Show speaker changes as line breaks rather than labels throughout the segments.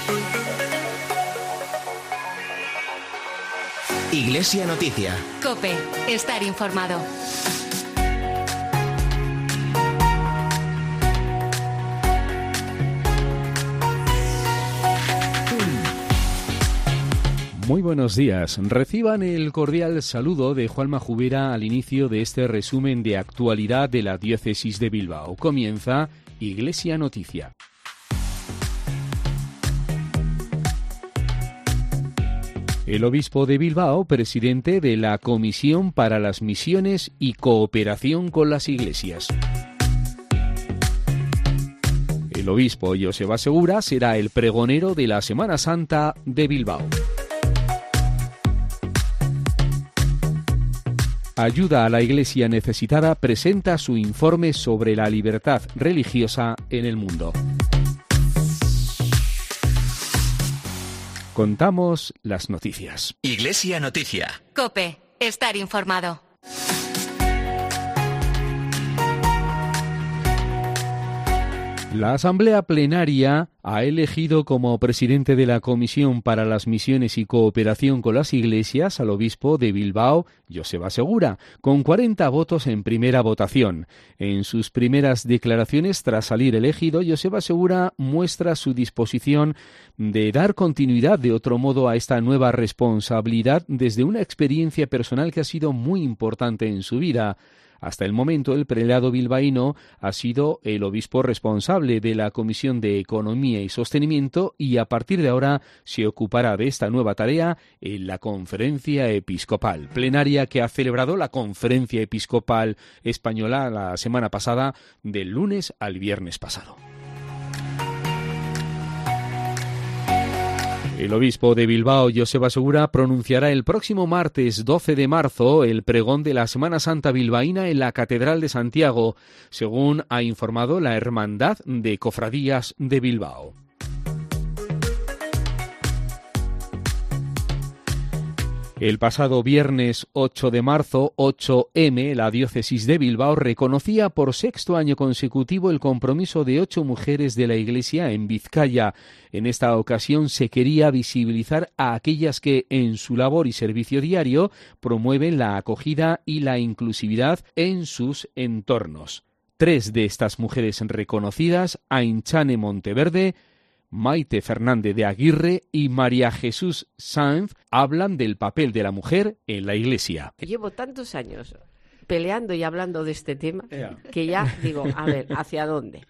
Iglesia Noticia.
COPE. Estar informado.
Muy buenos días. Reciban el cordial saludo de Juanma Jubera al inicio de este resumen de actualidad de la Diócesis de Bilbao. Comienza Iglesia Noticia. El obispo de Bilbao, presidente de la Comisión para las Misiones y Cooperación con las Iglesias. El obispo Joseba Segura será el pregonero de la Semana Santa de Bilbao. Ayuda a la Iglesia Necesitada presenta su informe sobre la libertad religiosa en el mundo. Contamos las noticias.
Iglesia Noticia.
COPE. Estar informado.
La Asamblea Plenaria ha elegido como presidente de la Comisión para las Misiones y Cooperación con las Iglesias al obispo de Bilbao, Joseba Segura, con 40 votos en primera votación. En sus primeras declaraciones tras salir elegido, Joseba Segura muestra su disposición de dar continuidad de otro modo a esta nueva responsabilidad desde una experiencia personal que ha sido muy importante en su vida. Hasta el momento, el prelado bilbaíno ha sido el obispo responsable de la Comisión de Economía y Sostenimiento y a partir de ahora se ocupará de esta nueva tarea en la Conferencia Episcopal, plenaria que ha celebrado la Conferencia Episcopal Española la semana pasada, del lunes al viernes pasado. El obispo de Bilbao, Joseba Segura, pronunciará el próximo martes 12 de marzo el pregón de la Semana Santa bilbaína en la Catedral de Santiago, según ha informado la Hermandad de Cofradías de Bilbao. El pasado viernes 8 de marzo, 8M, la diócesis de Bilbao reconocía por sexto año consecutivo el compromiso de 8 mujeres de la Iglesia en Vizcaya. En esta ocasión se quería visibilizar a aquellas que, en su labor y servicio diario, promueven la acogida y la inclusividad en sus entornos. 3 de estas mujeres reconocidas, Ainchane Monteverde, Maite Fernández de Aguirre y María Jesús Sáenz, hablan del papel de la mujer en la Iglesia.
Llevo tantos años peleando y hablando de este tema que ya digo, a ver, ¿hacia dónde?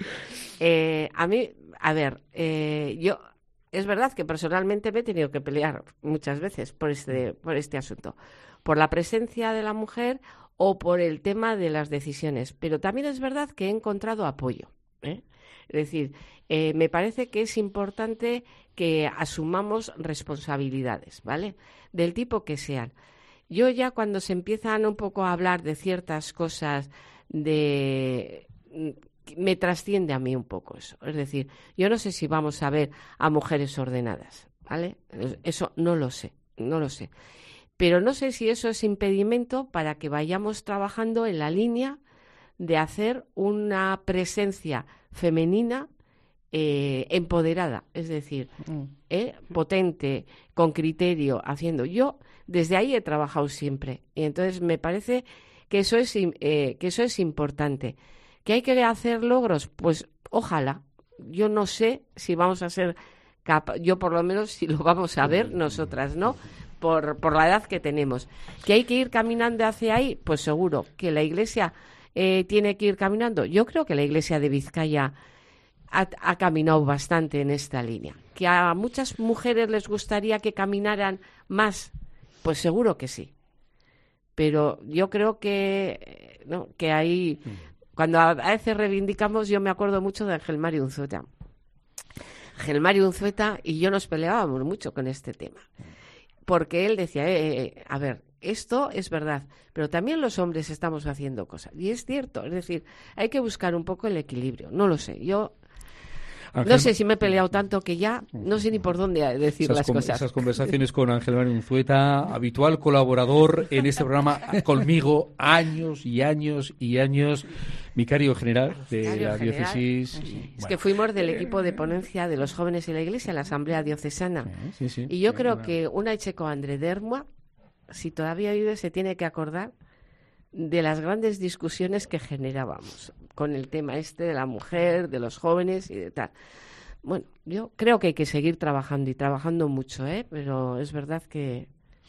Yo es verdad que personalmente me he tenido que pelear muchas veces por este asunto, por la presencia de la mujer o por el tema de las decisiones, pero también es verdad que he encontrado apoyo, Es decir, me parece que es importante que asumamos responsabilidades, ¿vale? Del tipo que sean. Yo ya cuando se empiezan un poco a hablar de ciertas cosas, me trasciende a mí un poco eso. Es decir, yo no sé si vamos a ver a mujeres ordenadas, ¿vale? Eso no lo sé. Pero no sé si eso es impedimento para que vayamos trabajando en la línea de hacer una presencia femenina empoderada, es decir, potente, con criterio, haciendo. Yo desde ahí he trabajado siempre y entonces me parece que eso es importante. ¿Que hay que hacer logros? Pues ojalá. Yo no sé si vamos a ser yo por lo menos si lo vamos a ver nosotras, ¿no? Por la edad que tenemos. ¿Que hay que ir caminando hacia ahí? Pues seguro. ¿Que la Iglesia tiene que ir caminando? Yo creo que la Iglesia de Vizcaya ha caminado bastante en esta línea. ¿Que a muchas mujeres les gustaría que caminaran más? Pues seguro que sí. Pero yo creo que ahí, cuando a veces reivindicamos, yo me acuerdo mucho de Ángel Mario Unzueta. Ángel Mario Unzueta y yo nos peleábamos mucho con este tema. Porque él decía, a ver, esto es verdad, pero también los hombres estamos haciendo cosas. Y es cierto, es decir, hay que buscar un poco el equilibrio. No lo sé, yo no sé si me he peleado tanto que ya no sé ni por dónde decir las cosas.
Esas conversaciones con Ángel Mario Unzueta, habitual colaborador en este programa conmigo, años y años y años. Vicario general de
Vicario
la
general.
diócesis.
Sí. Es que fuimos del equipo de ponencia de los jóvenes y la Iglesia, la Asamblea Diocesana.
Sí.
Y yo creo que una Echeco André Dermua, si todavía vive, se tiene que acordar de las grandes discusiones que generábamos con el tema de la mujer, de los jóvenes y de tal. Bueno, yo creo que hay que seguir trabajando y trabajando mucho, pero es verdad que...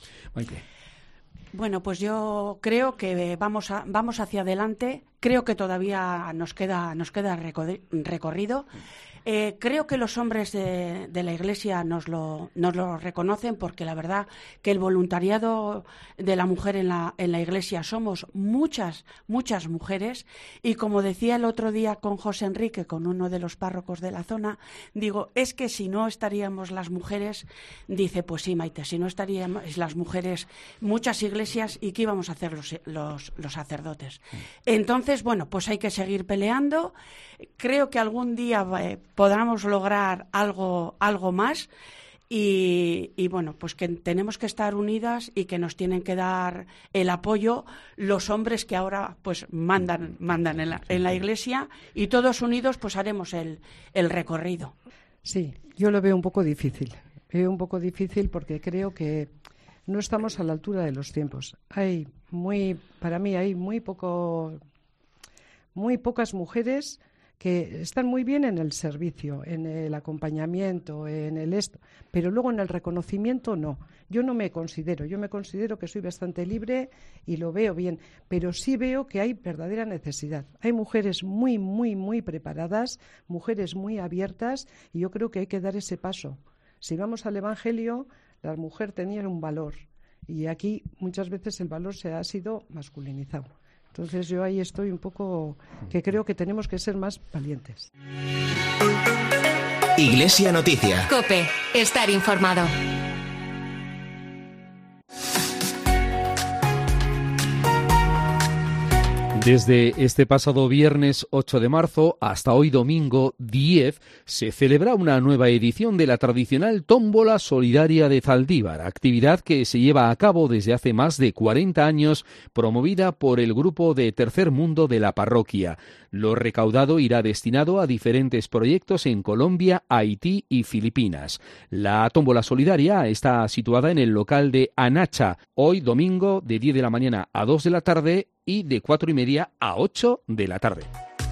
Bueno, pues yo creo que vamos hacia adelante. Creo que todavía nos queda recorrido. Creo que los hombres de la Iglesia nos lo reconocen, porque la verdad que el voluntariado de la mujer en la Iglesia somos muchas mujeres, y como decía el otro día con José Enrique, con uno de los párrocos de la zona, digo, es que si no estaríamos las mujeres, dice, pues sí, Maite, si no estaríamos las mujeres, muchas iglesias, ¿y qué íbamos a hacer los sacerdotes? Entonces, bueno, pues hay que seguir peleando. Creo que algún día podamos lograr algo más, y bueno, pues que tenemos que estar unidas y que nos tienen que dar el apoyo los hombres que ahora pues mandan en la Iglesia, y todos unidos pues haremos el recorrido.
Sí, yo lo veo un poco difícil. Porque creo que no estamos a la altura de los tiempos. Para mí hay muy pocas mujeres que están muy bien en el servicio, en el acompañamiento, pero luego en el reconocimiento no. Yo no me considero, yo me considero que soy bastante libre y lo veo bien, pero sí veo que hay verdadera necesidad. Hay mujeres muy, muy, muy preparadas, mujeres muy abiertas, y yo creo que hay que dar ese paso. Si vamos al Evangelio, la mujer tenía un valor, y aquí muchas veces el valor ha sido masculinizado. Entonces yo ahí estoy un poco, que creo que tenemos que ser más valientes.
Iglesia Noticia.
COPE. Estar informado.
Desde este pasado viernes 8 de marzo hasta hoy domingo 10 se celebra una nueva edición de la tradicional Tómbola Solidaria de Zaldívar, actividad que se lleva a cabo desde hace más de 40 años, promovida por el grupo de Tercer Mundo de la parroquia. Lo recaudado irá destinado a diferentes proyectos en Colombia, Haití y Filipinas. La Tómbola Solidaria está situada en el local de Anacha, hoy domingo de 10 de la mañana a 2 de la tarde y de 4:30 a 8 de la tarde.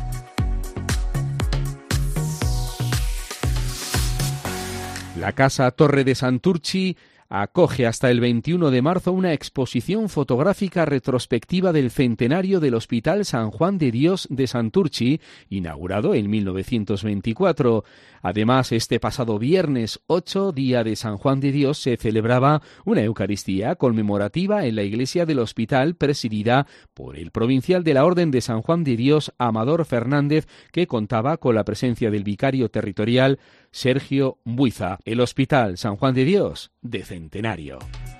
La Casa Torre de Santurchi acoge hasta el 21 de marzo una exposición fotográfica retrospectiva del centenario del Hospital San Juan de Dios de Santurchi, inaugurado en 1924. Además, este pasado viernes 8, día de San Juan de Dios, se celebraba una Eucaristía conmemorativa en la iglesia del hospital, presidida por el provincial de la Orden de San Juan de Dios, Amador Fernández, que contaba con la presencia del vicario territorial Sergio Buiza. El Hospital San Juan de Dios de centenario.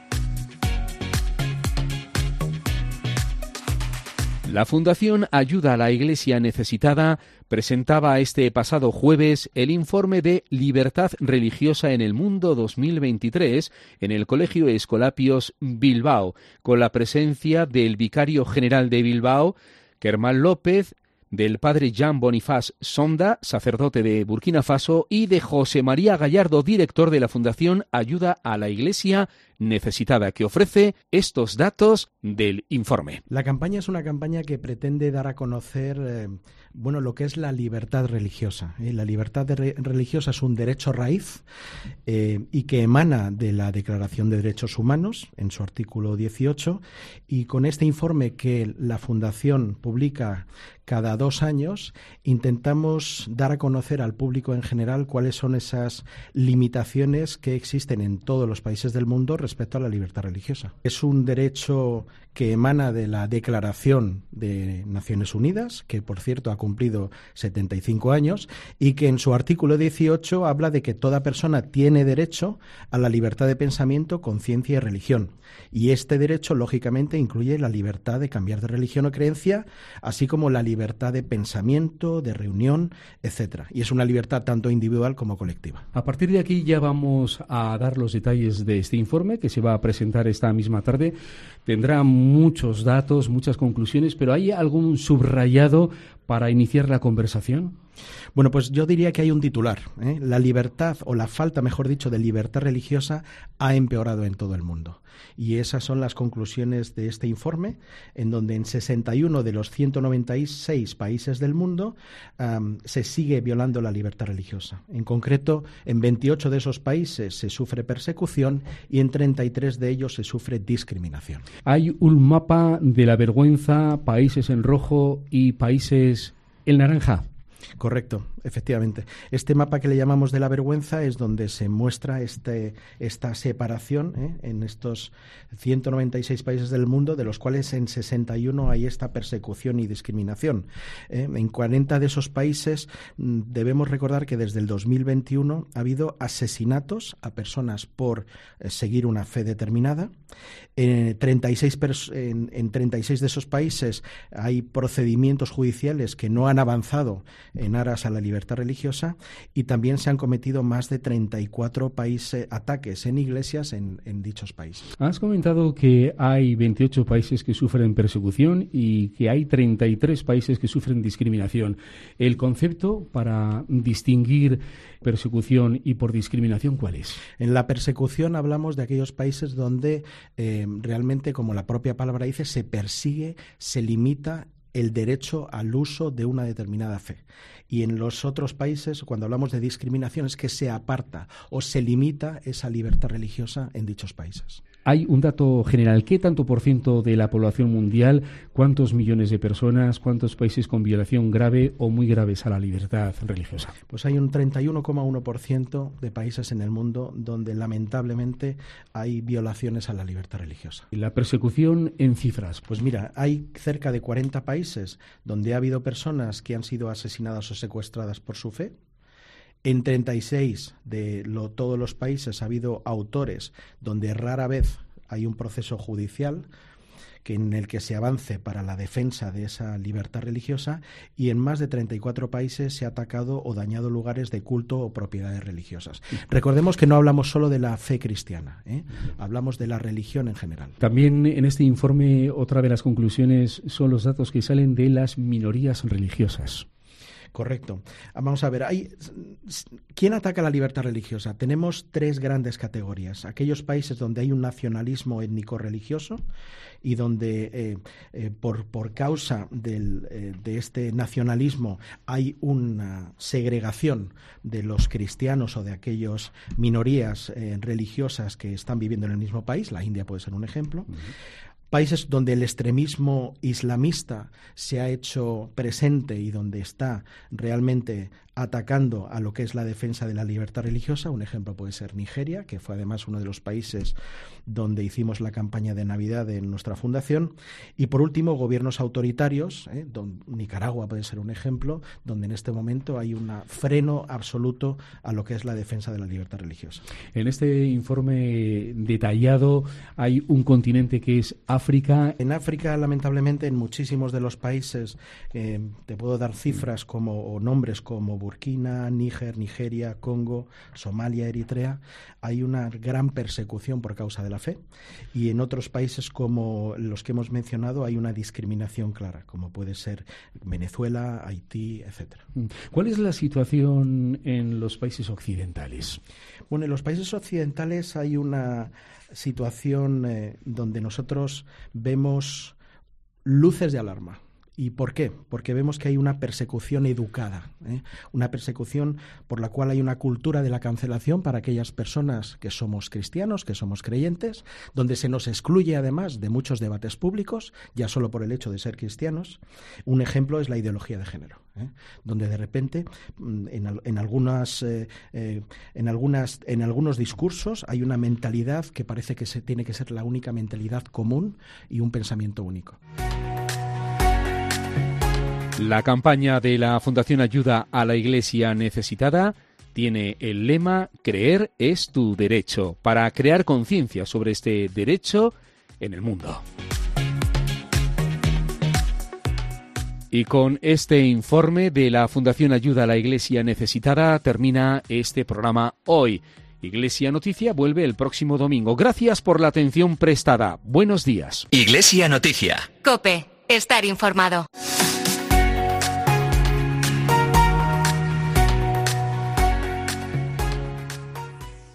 La Fundación Ayuda a la Iglesia Necesitada presentaba este pasado jueves el informe de Libertad Religiosa en el Mundo 2023 en el Colegio Escolapios Bilbao, con la presencia del vicario general de Bilbao, Kermán López, del padre Jean Bonifaz Sonda, sacerdote de Burkina Faso, y de José María Gallardo, director de la Fundación Ayuda a la Iglesia Necesitada, que ofrece estos datos del informe.
La campaña es una campaña que pretende dar a conocer lo que es la libertad religiosa. La libertad religiosa es un derecho raíz y que emana de la Declaración de Derechos Humanos en su artículo 18, y con este informe que la Fundación publica cada 2 años intentamos dar a conocer al público en general cuáles son esas limitaciones que existen en todos los países del mundo respecto a la libertad religiosa. Es un derecho que emana de la Declaración de Naciones Unidas, que por cierto ha cumplido 75 años, y que en su artículo 18 habla de que toda persona tiene derecho a la libertad de pensamiento, conciencia y religión. Y este derecho, lógicamente, incluye la libertad de cambiar de religión o creencia, así como la libertad de pensamiento, de reunión, etcétera. Y es una libertad tanto individual como colectiva.
A partir de aquí ya vamos a dar los detalles de este informe que se va a presentar esta misma tarde. Tendrá muchos datos, muchas conclusiones, pero ¿hay algún subrayado
para iniciar la conversación?
Bueno, pues yo diría que hay un titular. La libertad, o la falta, mejor dicho, de libertad religiosa ha empeorado en todo el mundo. Y esas son las conclusiones de este informe, en donde en 61 de los 196 países del mundo se sigue violando la libertad religiosa. En concreto, en 28 de esos países se sufre persecución y en 33 de ellos se sufre discriminación.
Hay un mapa de la vergüenza, países en rojo y países en naranja.
Correcto, efectivamente. Este mapa que le llamamos de la vergüenza es donde se muestra esta separación en estos 196 países del mundo, de los cuales en 61 hay esta persecución y discriminación. En 40 de esos países debemos recordar que desde el 2021 ha habido asesinatos a personas por seguir una fe determinada. En 36 de esos países hay procedimientos judiciales que no han avanzado en aras a la libertad religiosa, y también se han cometido más de 34 ataques en iglesias en dichos países.
Has comentado que hay 28 países que sufren persecución y que hay 33 países que sufren discriminación. ¿El concepto para distinguir persecución y por discriminación cuál es?
En la persecución hablamos de aquellos países donde realmente, como la propia palabra dice, se persigue, se limita el derecho al uso de una determinada fe. Y en los otros países, cuando hablamos de discriminación, es que se aparta o se limita esa libertad religiosa en dichos países.
Hay un dato general. ¿Qué tanto por ciento de la población mundial, cuántos millones de personas, cuántos países con violación grave o muy graves a la libertad religiosa?
Pues hay un 31,1% de países en el mundo donde lamentablemente hay violaciones a la libertad religiosa.
¿Y la persecución en cifras?
Pues mira, hay cerca de 40 países donde ha habido personas que han sido asesinadas o secuestradas por su fe. En 36 de todos los países ha habido autores donde rara vez hay un proceso judicial en el que se avance para la defensa de esa libertad religiosa, y en más de 34 países se ha atacado o dañado lugares de culto o propiedades religiosas. Recordemos que no hablamos solo de la fe cristiana, hablamos de la religión en general.
También en este informe otra de las conclusiones son los datos que salen de las minorías religiosas.
Correcto. Vamos a ver, ¿quién ataca la libertad religiosa? Tenemos tres grandes categorías. Aquellos países donde hay un nacionalismo étnico-religioso y donde por causa de este nacionalismo hay una segregación de los cristianos o de aquellas minorías religiosas que están viviendo en el mismo país. La India puede ser un ejemplo. Países donde el extremismo islamista se ha hecho presente y donde está realmente atacando a lo que es la defensa de la libertad religiosa. Un ejemplo puede ser Nigeria, que fue además uno de los países donde hicimos la campaña de Navidad en nuestra fundación. Y por último, gobiernos autoritarios, Nicaragua puede ser un ejemplo, donde en este momento hay un freno absoluto a lo que es la defensa de la libertad religiosa.
En este informe detallado hay un continente que es África.
En África, lamentablemente, en muchísimos de los países, te puedo dar cifras o nombres como Burkina, Níger, Nigeria, Congo, Somalia, Eritrea, hay una gran persecución por causa de la fe, y en otros países como los que hemos mencionado hay una discriminación clara, como puede ser Venezuela, Haití, etcétera.
¿Cuál es la situación en los países occidentales?
Bueno, en los países occidentales hay una situación donde nosotros vemos luces de alarma. ¿Y por qué? Porque vemos que hay una persecución educada, una persecución por la cual hay una cultura de la cancelación para aquellas personas que somos cristianos, que somos creyentes, donde se nos excluye además de muchos debates públicos, ya solo por el hecho de ser cristianos. Un ejemplo es la ideología de género, donde de repente en algunos discursos hay una mentalidad que parece que tiene que ser la única mentalidad común y un pensamiento único.
La campaña de la Fundación Ayuda a la Iglesia Necesitada tiene el lema «Creer es tu derecho», para crear conciencia sobre este derecho en el mundo. Y con este informe de la Fundación Ayuda a la Iglesia Necesitada termina este programa hoy. Iglesia Noticia vuelve el próximo domingo. Gracias por la atención prestada. Buenos días.
Iglesia Noticia.
COPE. Estar informado.